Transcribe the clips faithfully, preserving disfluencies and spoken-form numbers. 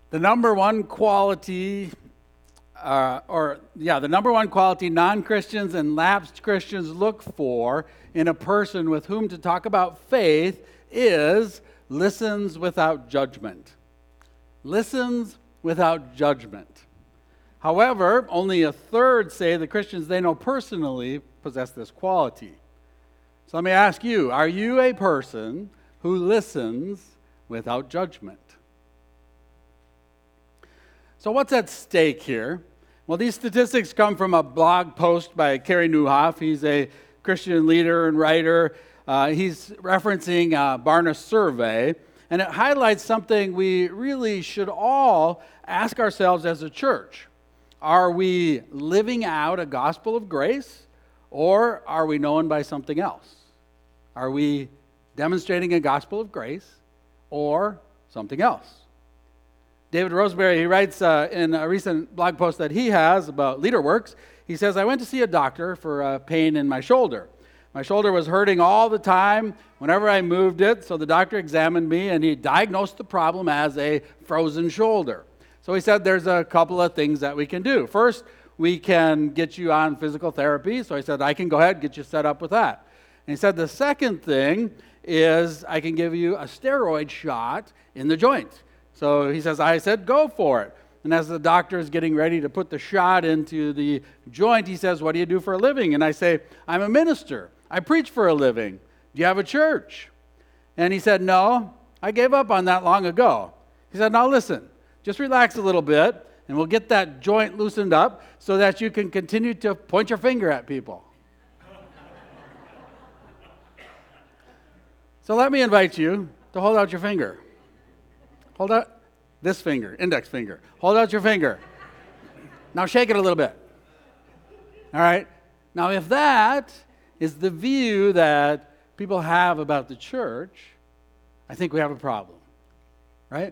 The number one quality, uh, or yeah, the number one quality non-Christians and lapsed Christians look for in a person with whom to talk about faith is listens without judgment. Listens without judgment. However, only a third say the Christians they know personally possess this quality. So let me ask you, are you a person who listens without judgment? So what's at stake here? Well, these statistics come from a blog post by Carey Nieuwhof. He's a Christian leader and writer. Uh, he's referencing a Barna survey, and it highlights something we really should all ask ourselves as a church. Are we living out a gospel of grace, or are we known by something else? Are we demonstrating a gospel of grace, or something else? David Roseberry, he writes uh, in a recent blog post that he has about LeaderWorks, he says, I went to see a doctor for uh, pain in my shoulder. My shoulder was hurting all the time whenever I moved it, so the doctor examined me and he diagnosed the problem as a frozen shoulder. So he said there's a couple of things that we can do. First, we can get you on physical therapy. So I said, I can go ahead and get you set up with that. And he said the second thing is I can give you a steroid shot in the joint. So he says, I said, go for it. And as the doctor is getting ready to put the shot into the joint, he says, what do you do for a living? And I say, I'm a minister. I preach for a living. Do you have a church? And he said, no, I gave up on that long ago. He said, now listen, just relax a little bit, and we'll get that joint loosened up so that you can continue to point your finger at people. So let me invite you to hold out your finger. Hold out this finger, index finger. Hold out your finger. Now shake it a little bit. All right? Now if that is the view that people have about the church, I think we have a problem. Right?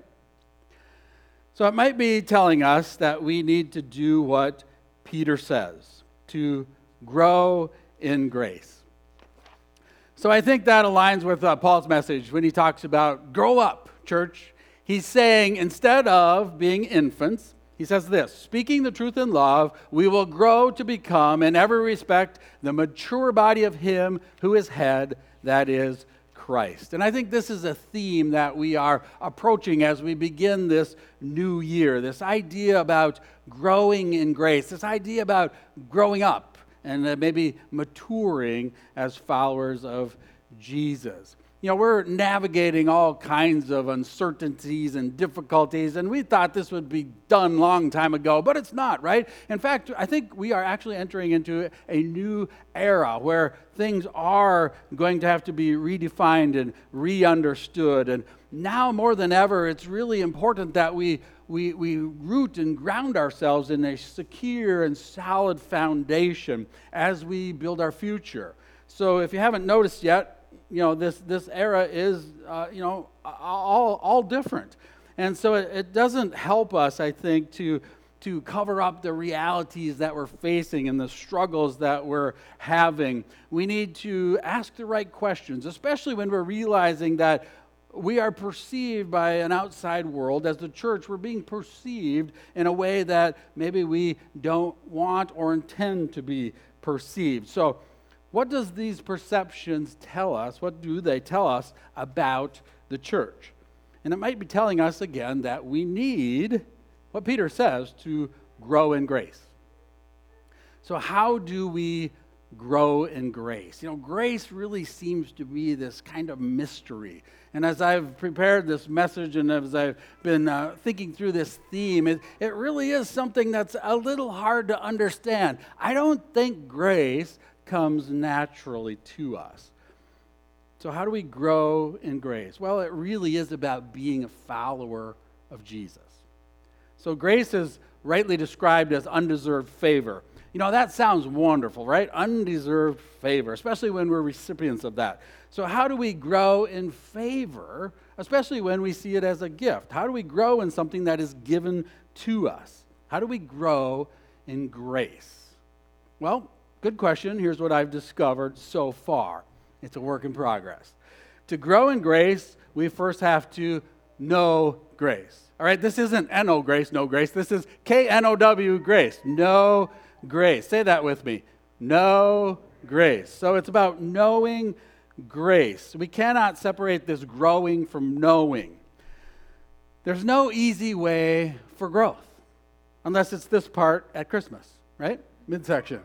So it might be telling us that we need to do what Peter says, to grow in grace. So I think that aligns with uh, Paul's message when he talks about grow up, church. He's saying instead of being infants, he says this, speaking the truth in love, we will grow to become in every respect the mature body of him who is head, that is Christ. And I think this is a theme that we are approaching as we begin this new year, this idea about growing in grace, this idea about growing up and uh, maybe maturing as followers of Jesus. You know, we're navigating all kinds of uncertainties and difficulties, and we thought this would be done a long time ago, but it's not, right? In fact, I think we are actually entering into a new era where things are going to have to be redefined and re-understood. And now more than ever, it's really important that we, we, we root and ground ourselves in a secure and solid foundation as we build our future. So if you haven't noticed yet, you know, this, this era is, uh, you know, all, all different. And so it, it doesn't help us, I think, to, to cover up the realities that we're facing and the struggles that we're having. We need to ask the right questions, especially when we're realizing that we are perceived by an outside world. As the church, we're being perceived in a way that maybe we don't want or intend to be perceived. So what does these perceptions tell us? What do they tell us about the church? And it might be telling us again that we need, what Peter says, to grow in grace. So how do we grow in grace? You know, grace really seems to be this kind of mystery. And as I've prepared this message and as I've been uh, thinking through this theme, it, it really is something that's a little hard to understand. I don't think grace comes naturally to us. So how do we grow in grace? Well, it really is about being a follower of Jesus. So grace is rightly described as undeserved favor. You know, that sounds wonderful, right? Undeserved favor, especially when we're recipients of that. So how do we grow in favor, especially when we see it as a gift? How do we grow in something that is given to us? How do we grow in grace? Well, good question. Here's what I've discovered so far. It's a work in progress. To grow in grace, we first have to know grace. All right, this isn't N O grace, no grace. This is K N O W grace. Know grace. Say that with me. Know grace. So it's about knowing grace. We cannot separate this growing from knowing. There's no easy way for growth, unless it's this part at Christmas, right? Midsection.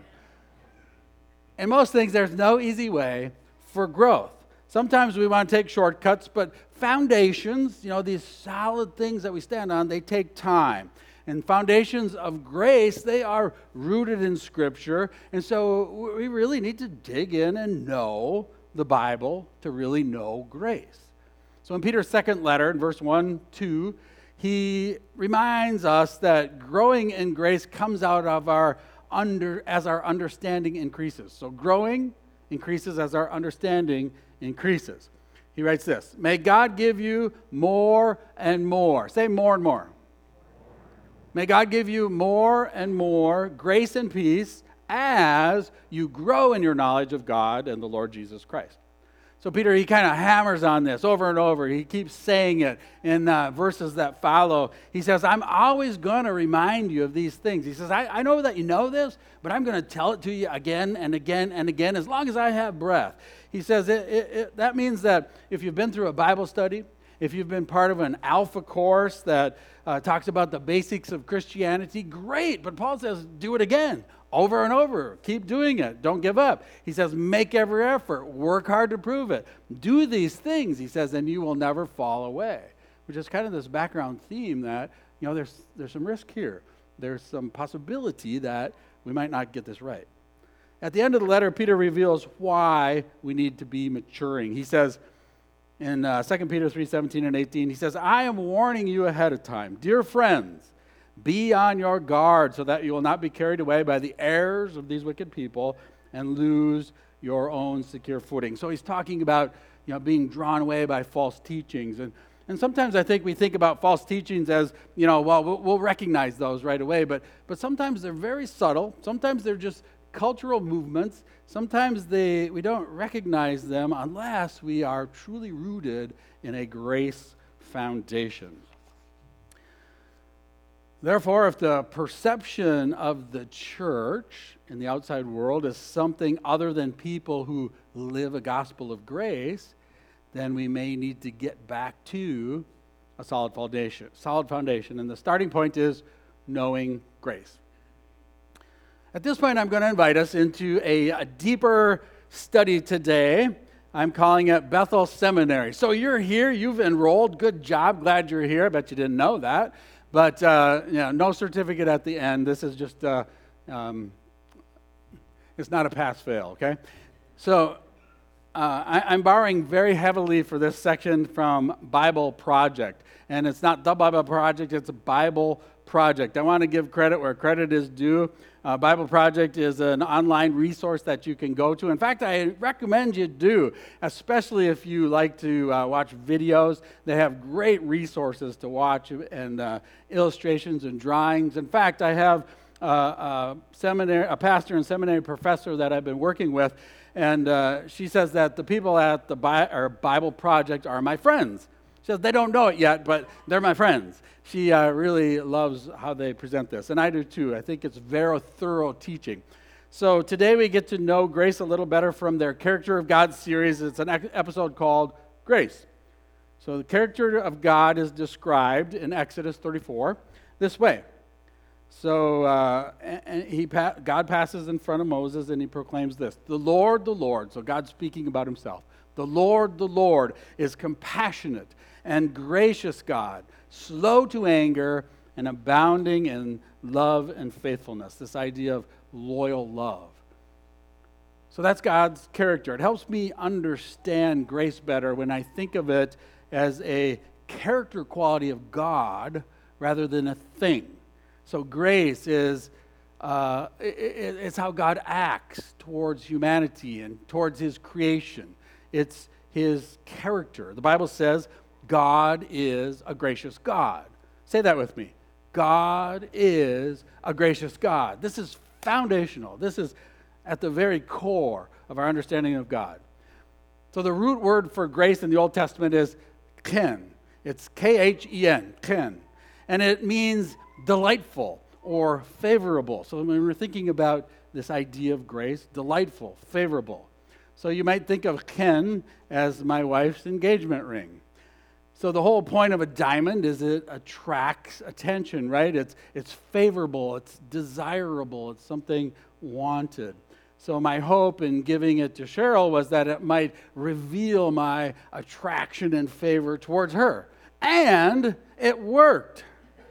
In most things, there's no easy way for growth. Sometimes we want to take shortcuts, but foundations, you know, these solid things that we stand on, they take time. And foundations of grace, they are rooted in Scripture. And so we really need to dig in and know the Bible to really know grace. So in Peter's second letter, in verse one, two, he reminds us that growing in grace comes out of our under as our understanding increases. So growing increases as our understanding increases. He writes this, may God give you more and more. Say more and more. May God give you more and more grace and peace as you grow in your knowledge of God and the Lord Jesus Christ. So Peter, he kind of hammers on this over and over. He keeps saying it in uh, verses that follow. He says, I'm always going to remind you of these things. He says, I, I know that you know this, but I'm going to tell it to you again and again and again as long as I have breath. He says it, it, it, that means that if you've been through a Bible study, if you've been part of an Alpha course that uh, talks about the basics of Christianity, great. But Paul says, do it again, over and over. Keep doing it. Don't give up. He says, make every effort. Work hard to prove it. Do these things, he says, and you will never fall away. Which is kind of this background theme that, you know, there's there's some risk here. There's some possibility that we might not get this right. At the end of the letter, Peter reveals why we need to be maturing. He says, in uh, Second Peter three, seventeen and eighteen, he says, I am warning you ahead of time. Dear friends, be on your guard so that you will not be carried away by the errors of these wicked people and lose your own secure footing. So he's talking about, you know, being drawn away by false teachings. And, and sometimes I think we think about false teachings as, you know, well, we'll, we'll recognize those right away. But, but sometimes they're very subtle. Sometimes they're just cultural movements. Sometimes they we don't recognize them unless we are truly rooted in a grace foundation. Therefore, if the perception of the church in the outside world is something other than people who live a gospel of grace, then we may need to get back to a solid foundation. Solid foundation, and the starting point is knowing grace. At this point, I'm going to invite us into a, a deeper study today. I'm calling it Bethel Seminary. So you're here, you've enrolled, good job, glad you're here. I bet you didn't know that. But uh, you know, no certificate at the end. This is just, uh, um, it's not a pass-fail, okay? So uh, I, I'm borrowing very heavily for this section from Bible Project. And it's not the Bible Project, it's a Bible Project. I want to give credit where credit is due. Uh, Bible Project is an online resource that you can go to. In fact, I recommend you do, especially if you like to uh, watch videos. They have great resources to watch and uh, illustrations and drawings. In fact, I have uh, a seminary, a pastor and seminary professor that I've been working with, and uh, she says that the people at the Bi- or Bible Project are my friends. She says they don't know it yet, but they're my friends. She uh, really loves how they present this, and I do too. I think it's very thorough teaching. So today we get to know Grace a little better from their Character of God series. It's an episode called Grace. So the character of God is described in Exodus thirty-four this way. So uh, and he God passes in front of Moses and he proclaims this: the Lord, the Lord, so God's speaking about himself. The Lord, the Lord is compassionate and gracious God, slow to anger and abounding in love and faithfulness. This idea of loyal love. So that's God's character. It helps me understand grace better when I think of it as a character quality of God rather than a thing. So grace is uh, it, it's how God acts towards humanity and towards his creation. It's his character. The Bible says God is a gracious God. Say that with me. God is a gracious God. This is foundational. This is at the very core of our understanding of God. So the root word for grace in the Old Testament is chen. It's K H E N, chen. And it means delightful or favorable. So when we're thinking about this idea of grace, delightful, favorable. So you might think of chen as my wife's engagement ring. So the whole point of a diamond is it attracts attention, right? It's, it's favorable, it's desirable, it's something wanted. So my hope in giving it to Cheryl was that it might reveal my attraction and favor towards her. And it worked.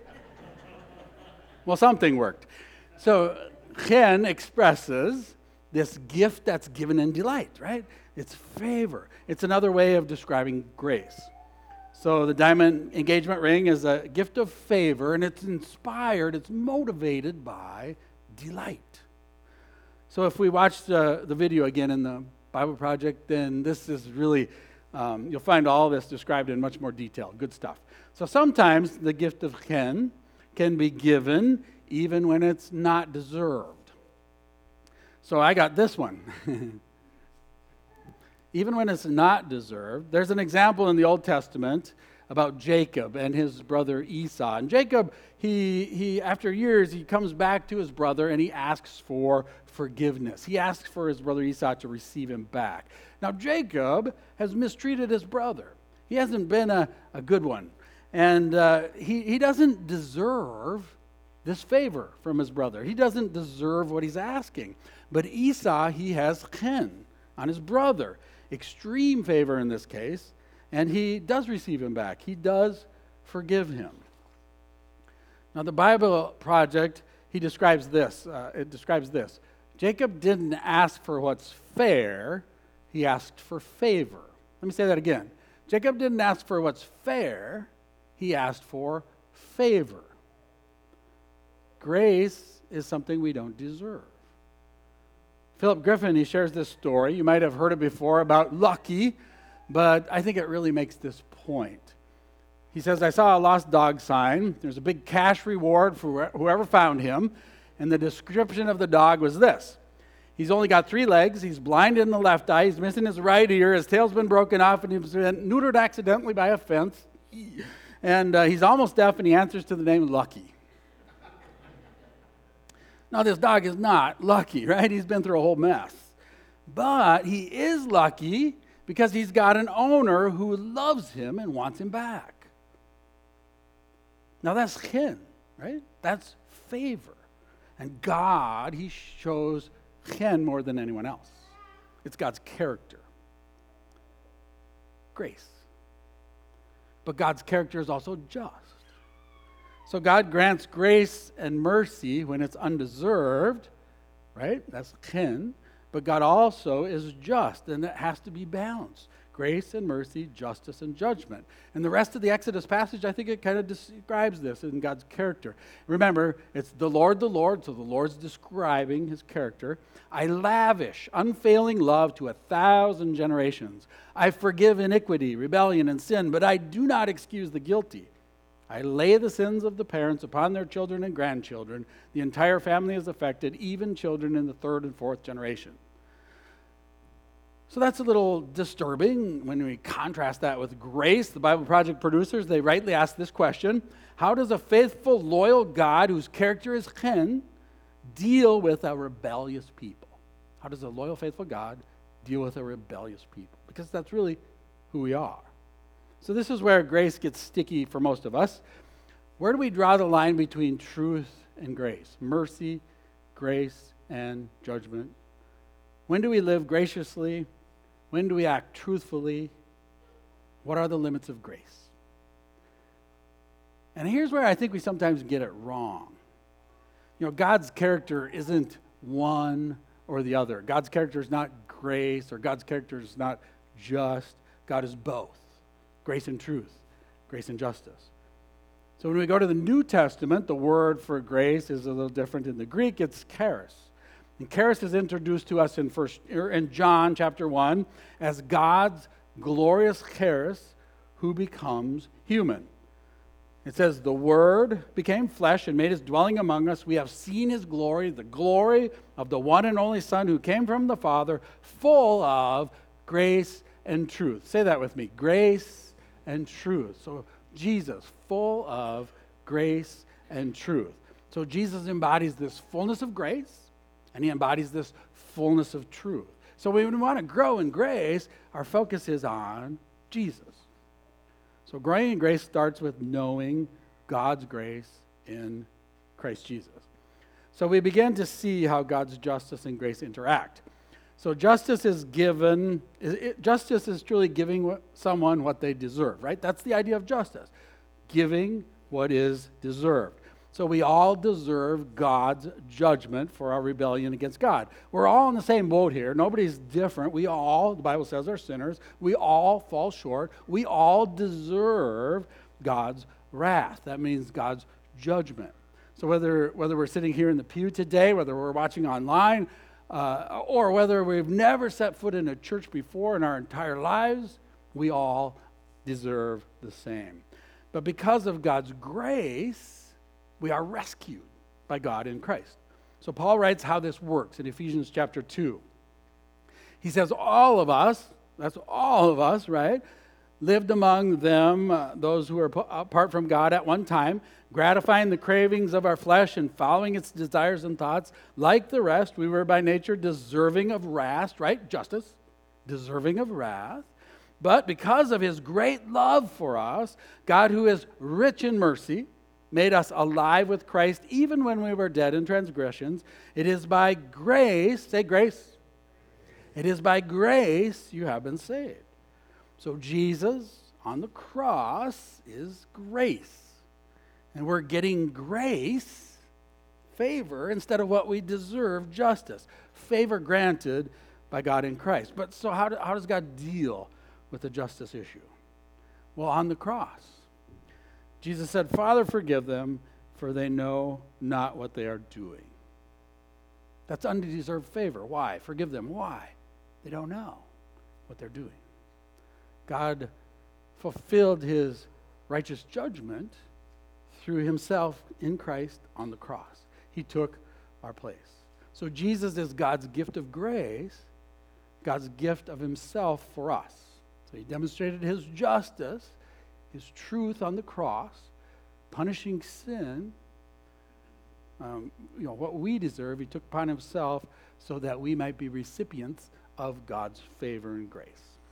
Well, something worked. So chen expresses this gift that's given in delight, right? It's favor. It's another way of describing grace. So the diamond engagement ring is a gift of favor, and it's inspired, it's motivated by delight. So if we watch the, the video again in the Bible Project, then this is really, um, you'll find all this described in much more detail. Good stuff. So sometimes the gift of chen can be given even when it's not deserved. So I got this one. Even when it's not deserved. There's an example in the Old Testament about Jacob and his brother Esau. And Jacob, he, he after years, he comes back to his brother and he asks for forgiveness. He asks for his brother Esau to receive him back. Now, Jacob has mistreated his brother. He hasn't been a, a good one. And uh, he, he doesn't deserve this favor from his brother. He doesn't deserve what he's asking. But Esau, he has chen on his brother. Extreme favor in this case, and he does receive him back. He does forgive him. Now, the Bible Project, he describes this. Uh, it describes this. Jacob didn't ask for what's fair. He asked for favor. Let me say that again. Jacob didn't ask for what's fair. He asked for favor. Grace is something we don't deserve. Philip Griffin, he shares this story. You might have heard it before about Lucky, but I think it really makes this point. He says, I saw a lost dog sign. There's a big cash reward for whoever found him, and the description of the dog was this. He's only got three legs. He's blind in the left eye. He's missing his right ear. His tail's been broken off, and he's been neutered accidentally by a fence. And uh, he's almost deaf, and he answers to the name Lucky. Now, this dog is not lucky, right? He's been through a whole mess. But he is lucky because he's got an owner who loves him and wants him back. Now, that's chen, right? That's favor. And God, he shows chen more than anyone else. It's God's character. Grace. But God's character is also just. So God grants grace and mercy when it's undeserved, right? That's chen. But God also is just, and it has to be balanced. Grace and mercy, justice and judgment. And the rest of the Exodus passage, I think it kind of describes this in God's character. Remember, it's the Lord, the Lord, so the Lord's describing his character. I lavish unfailing love to a thousand generations. I forgive iniquity, rebellion, and sin, but I do not excuse the guilty. I lay the sins of the parents upon their children and grandchildren. The entire family is affected, even children in the third and fourth generation. So that's a little disturbing when we contrast that with grace. The Bible Project producers, they rightly ask this question: how does a faithful, loyal God whose character is chen deal with a rebellious people? How does a loyal, faithful God deal with a rebellious people? Because that's really who we are. So this is where grace gets sticky for most of us. Where do we draw the line between truth and grace? Mercy, grace, and judgment. When do we live graciously? When do we act truthfully? What are the limits of grace? And here's where I think we sometimes get it wrong. You know, God's character isn't one or the other. God's character is not grace, or God's character is not just. God is both. Grace and truth, grace and justice. So when we go to the New Testament, the word for grace is a little different in the Greek. It's charis. And charis is introduced to us in first in John chapter one as God's glorious charis who becomes human. It says, the Word became flesh and made his dwelling among us. We have seen his glory, the glory of the one and only Son who came from the Father, full of grace and truth. Say that with me. Grace and truth. So Jesus, full of grace and truth. So Jesus embodies this fullness of grace, and he embodies this fullness of truth. So when we want to grow in grace, our focus is on Jesus. So growing in grace starts with knowing God's grace in Christ Jesus. So we begin to see how God's justice and grace interact. So justice is given, it, justice is truly giving someone what they deserve, right? That's the idea of justice, giving what is deserved. So we all deserve God's judgment for our rebellion against God. We're all in the same boat here. Nobody's different. We all, the Bible says, are sinners. We all fall short. We all deserve God's wrath. That means God's judgment. So whether whether we're sitting here in the pew today, whether we're watching online, uh, or whether we've never set foot in a church before in our entire lives, we all deserve the same. But because of God's grace, we are rescued by God in Christ. So Paul writes how this works in Ephesians chapter two. He says, all of us, that's all of us, right, lived among them, uh, those who were apart from God at one time, gratifying the cravings of our flesh and following its desires and thoughts. Like the rest, we were by nature deserving of wrath, right? Justice, deserving of wrath. But because of his great love for us, God, who is rich in mercy, made us alive with Christ even when we were dead in transgressions. It is by grace, say grace. It is by grace you have been saved. So Jesus on the cross is grace. And we're getting grace, favor, instead of what we deserve, justice. Favor granted by God in Christ. But so how, do, how does God deal with the justice issue? Well, on the cross, Jesus said, Father, forgive them, for they know not what they are doing. That's undeserved favor. Why? Forgive them. Why? They don't know what they're doing. God fulfilled his righteous judgment through himself in Christ on the cross. He took our place. So Jesus is God's gift of grace, God's gift of himself for us. So he demonstrated his justice, his truth on the cross, punishing sin, um, you know, what we deserve, he took upon himself so that we might be recipients of God's favor and grace.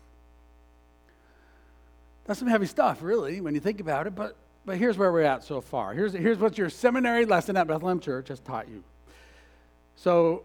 That's some heavy stuff, really, when you think about it, but but here's where we're at so far. Here's, here's what your seminary lesson at Bethlehem Church has taught you. So,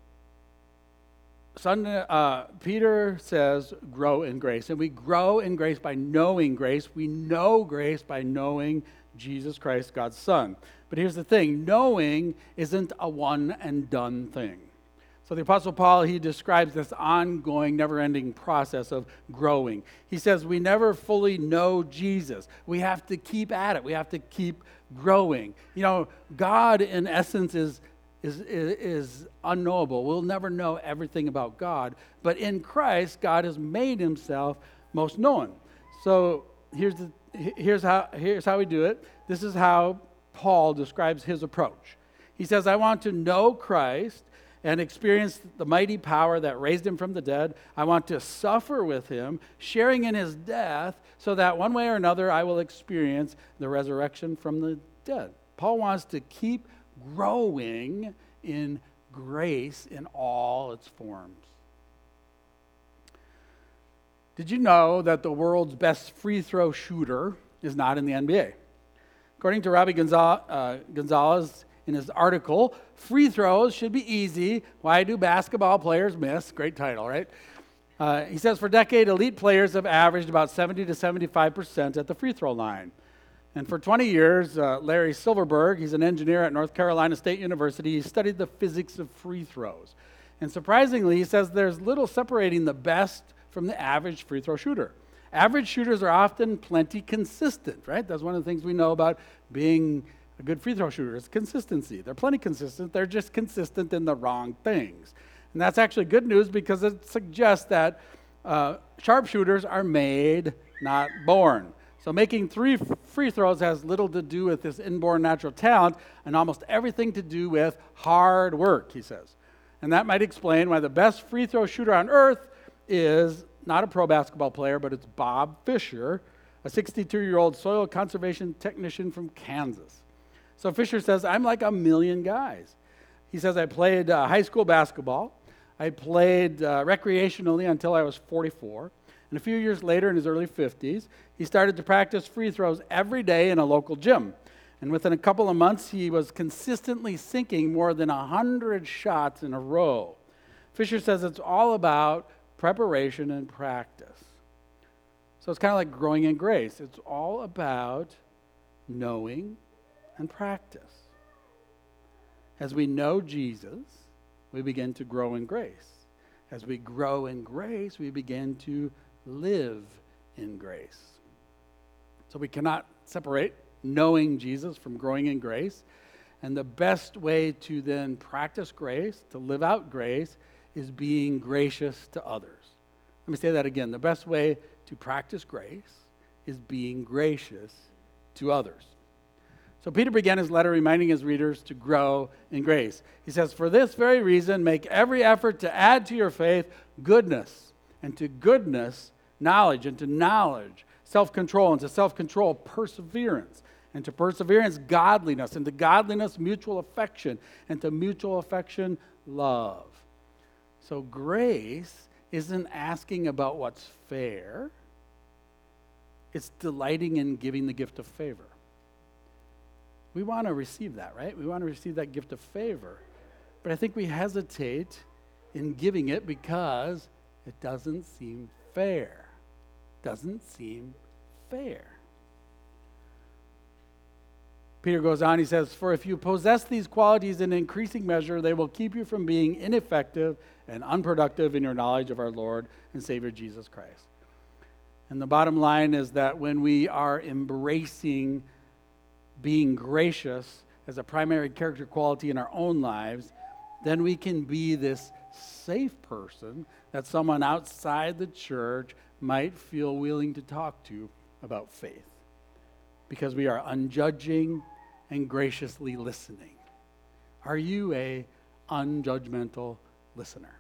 Sunday, uh, Peter says, grow in grace. And we grow in grace by knowing grace. We know grace by knowing Jesus Christ, God's Son. But here's the thing. Knowing isn't a one and done thing. So the Apostle Paul, he describes this ongoing, never-ending process of growing. He says we never fully know Jesus. We have to keep at it. We have to keep growing. You know, God, in essence, is Is, is, is unknowable. We'll never know everything about God. But in Christ, God has made himself most known. So here's, the, here's, how, here's how we do it. This is how Paul describes his approach. He says, I want to know Christ and experience the mighty power that raised him from the dead. I want to suffer with him, sharing in his death, so that one way or another I will experience the resurrection from the dead. Paul wants to keep growing in grace in all its forms. Did you know that the world's best free throw shooter is not in the N B A? According to Robbie Gonzalez, uh, Gonzalez in his article, free throws should be easy. Why do basketball players miss? Great title, right? Uh, he says for decades, elite players have averaged about seventy to seventy-five percent at the free throw line. And for twenty years, uh, Larry Silverberg, he's an engineer at North Carolina State University, he studied the physics of free throws. And surprisingly, he says there's little separating the best from the average free throw shooter. Average shooters are often plenty consistent, right? That's one of the things we know about being a good free throw shooter is consistency. They're plenty consistent. They're just consistent in the wrong things. And that's actually good news because it suggests that uh, sharpshooters are made, not born. So making three free throws has little to do with this inborn natural talent and almost everything to do with hard work, he says. And that might explain why the best free throw shooter on earth is not a pro basketball player, but it's Bob Fisher, a sixty-two-year-old soil conservation technician from Kansas. So Fisher says, I'm like a million guys. He says, I played uh, high school basketball. I played uh, recreationally until I was forty-four. And a few years later, in his early fifties, he started to practice free throws every day in a local gym. And within a couple of months, he was consistently sinking more than one hundred shots in a row. Fisher says it's all about preparation and practice. So it's kind of like growing in grace. It's all about knowing and practice. As we know Jesus, we begin to grow in grace. As we grow in grace, we begin to live in grace. So we cannot separate knowing Jesus from growing in grace. And the best way to then practice grace, to live out grace, is being gracious to others. Let me say that again. The best way to practice grace is being gracious to others. So Peter began his letter reminding his readers to grow in grace. He says, for this very reason, make every effort to add to your faith goodness, and to goodness, knowledge, and to knowledge, self-control, and to self-control, perseverance, and to perseverance, godliness, and to godliness, mutual affection, and to mutual affection, love. So grace isn't asking about what's fair. It's delighting in giving the gift of favor. We want to receive that, right? We want to receive that gift of favor. But I think we hesitate in giving it because it doesn't seem fair. Doesn't seem fair. Peter goes on, he says, for if you possess these qualities in increasing measure, they will keep you from being ineffective and unproductive in your knowledge of our Lord and Savior Jesus Christ. And the bottom line is that when we are embracing being gracious as a primary character quality in our own lives, then we can be this safe person that someone outside the church might feel willing to talk to about faith, because we are unjudging and graciously listening. Are you a unjudgmental listener?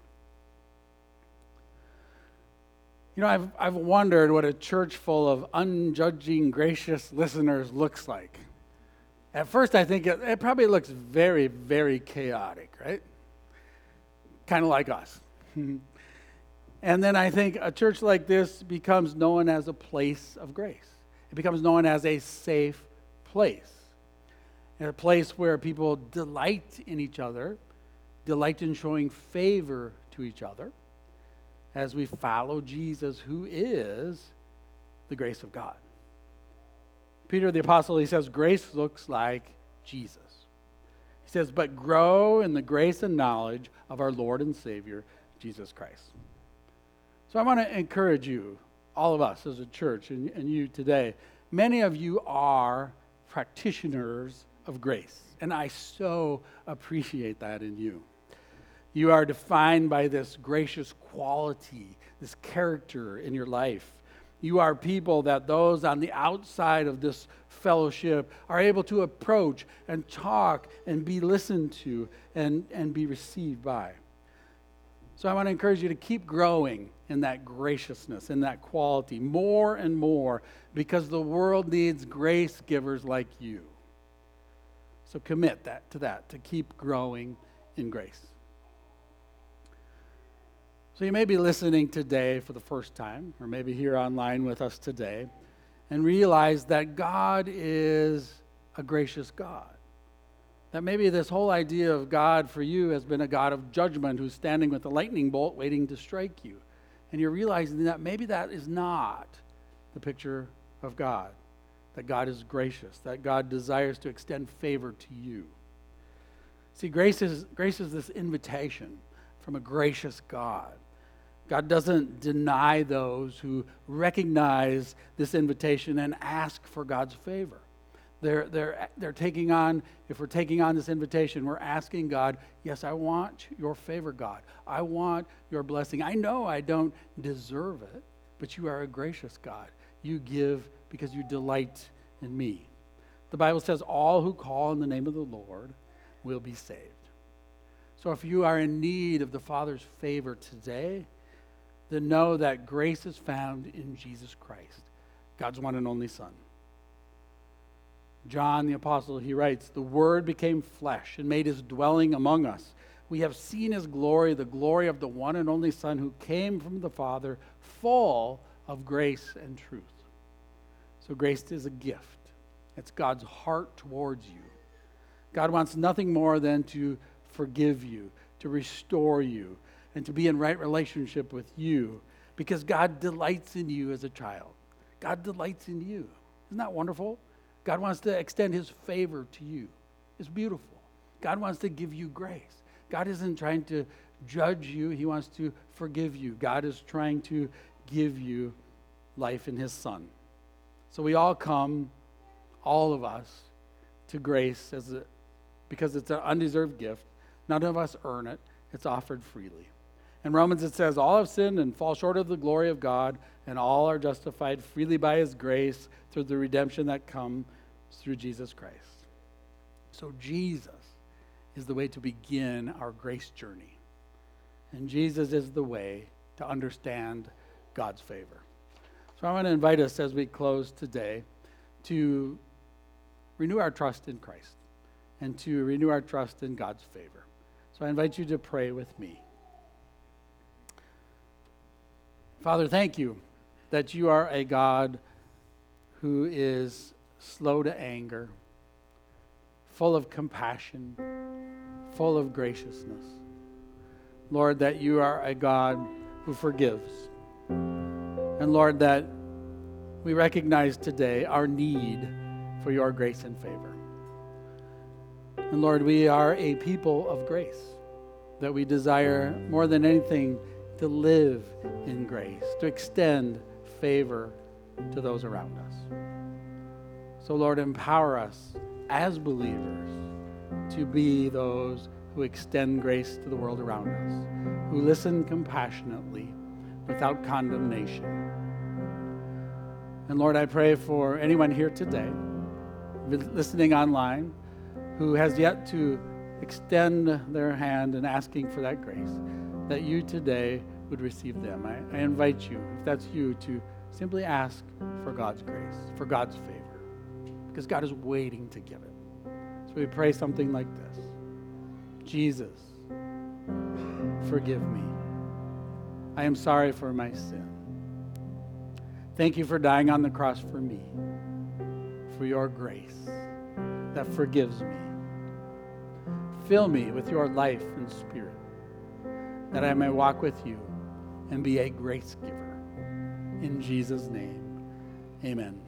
You know, I've I've wondered what a church full of unjudging, gracious listeners looks like. At first, I think it, it probably looks very, very chaotic, right? Kind of like us. And then I think a church like this becomes known as a place of grace. It becomes known as a safe place. A place where people delight in each other, delight in showing favor to each other as we follow Jesus, who is the grace of God. Peter the Apostle, he says, grace looks like Jesus. He says, but grow in the grace and knowledge of our Lord and Savior, Jesus Christ. So I want to encourage you, all of us as a church, and, and you today, many of you are practitioners of grace, and I so appreciate that in you. You are defined by this gracious quality, this character in your life. You are people that those on the outside of this fellowship are able to approach and talk and be listened to and, and be received by. So I want to encourage you to keep growing in that graciousness, in that quality, more and more, because the world needs grace givers like you. So commit that to that, to keep growing in grace. So you may be listening today for the first time, or maybe here online with us today, and realize that God is a gracious God. That maybe this whole idea of God for you has been a God of judgment who's standing with a lightning bolt waiting to strike you. And you're realizing that maybe that is not the picture of God. That God is gracious, that God desires to extend favor to you. See, grace is, grace is this invitation from a gracious God. God doesn't deny those who recognize this invitation and ask for God's favor. They're, they're, they're taking on, if we're taking on this invitation, we're asking God, yes, I want your favor, God. I want your blessing. I know I don't deserve it, but you are a gracious God. You give because you delight in me. The Bible says all who call in the name of the Lord will be saved. So if you are in need of the Father's favor today, then know that grace is found in Jesus Christ. God's one and only Son. John the Apostle, he writes, the Word became flesh and made his dwelling among us. We have seen his glory, the glory of the one and only Son who came from the Father, full of grace and truth. So grace is a gift. It's God's heart towards you. God wants nothing more than to forgive you, to restore you, and to be in right relationship with you, because God delights in you as a child. God delights in you. Isn't that wonderful? God wants to extend his favor to you. It's beautiful. God wants to give you grace. God isn't trying to judge you. He wants to forgive you. God is trying to give you life in his Son. So we all come, all of us, to grace as a, because it's an undeserved gift. None of us earn it. It's offered freely. In Romans it says, all have sinned and fall short of the glory of God, and all are justified freely by his grace through the redemption that comes through Jesus Christ. So Jesus is the way to begin our grace journey. And Jesus is the way to understand God's favor. So I want to invite us as we close today to renew our trust in Christ and to renew our trust in God's favor. So I invite you to pray with me. Father, thank you that you are a God who is slow to anger, full of compassion, full of graciousness. Lord, that you are a God who forgives. And Lord, that we recognize today our need for your grace and favor. And Lord, we are a people of grace, that we desire more than anything to live in grace, to extend favor to those around us. So Lord, empower us as believers to be those who extend grace to the world around us, who listen compassionately without condemnation. And Lord, I pray for anyone here today, listening online, who has yet to extend their hand in asking for that grace, that you today would receive them. I, I invite you, if that's you, to simply ask for God's grace, for God's favor, because God is waiting to give it. So we pray something like this. Jesus, forgive me. I am sorry for my sin. Thank you for dying on the cross for me, for your grace that forgives me. Fill me with your life and spirit, that I may walk with you and be a grace giver. In Jesus' name, amen.